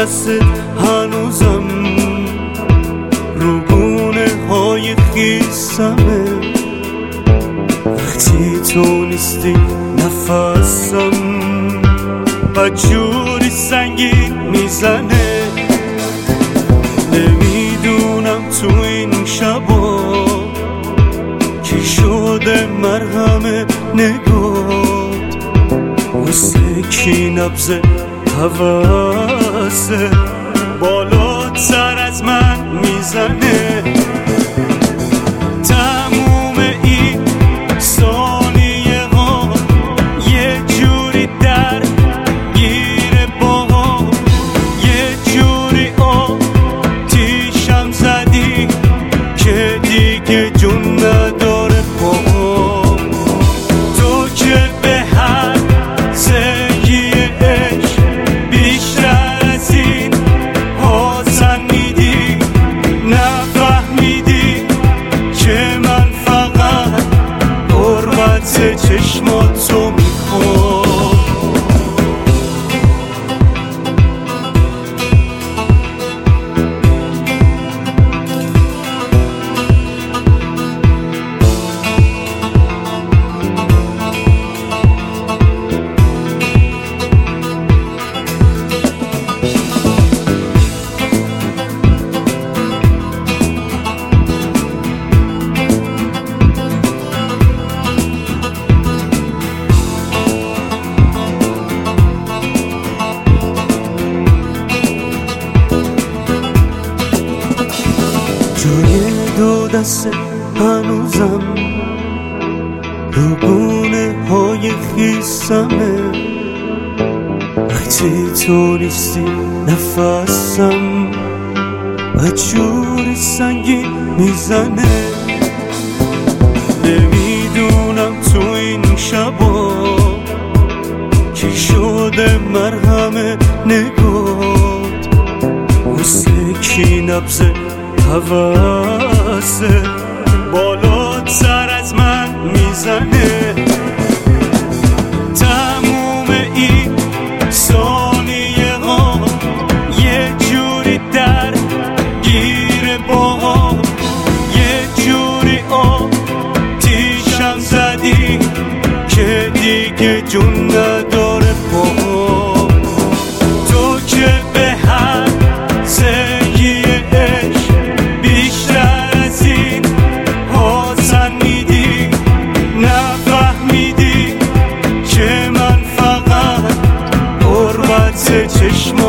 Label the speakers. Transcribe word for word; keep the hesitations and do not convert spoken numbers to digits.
Speaker 1: دست هنوزم رو گونه های خیسمه. وقتی تو نیستی نفسم بدجوری سنگین میزنه. نمیدونم تو این شبا کی شده مرهم نگات، واسه کی نبض حواسه بالاتر از من میزنه. تموم این ثانیه ها یه جوری در گیره با یه جوری آتیشم زدی که دیگه جون نداره با تو که به هر زگی عشق بیشتر از این حسن میدی. نفهمیدی که من فقط قربت چشماتو میخوام. جوی دو دست هنوزم رو گونه های خیسمه. وقتی تو نیستی نفسم بدجوری سنگین میزنه. نمیدونم تو این شبا کی شده مرهم نگات، واسه کی نبض حواسه بالاتر از من میزنه. تموم این ثانیه ها یه جوری در گیره با یه جوری آتیشم زدی که دیگه جون نداره با تو که به هر زگی عشق بیشتر از این حسن میدی. نفهمیدی که من فقط قربت چشم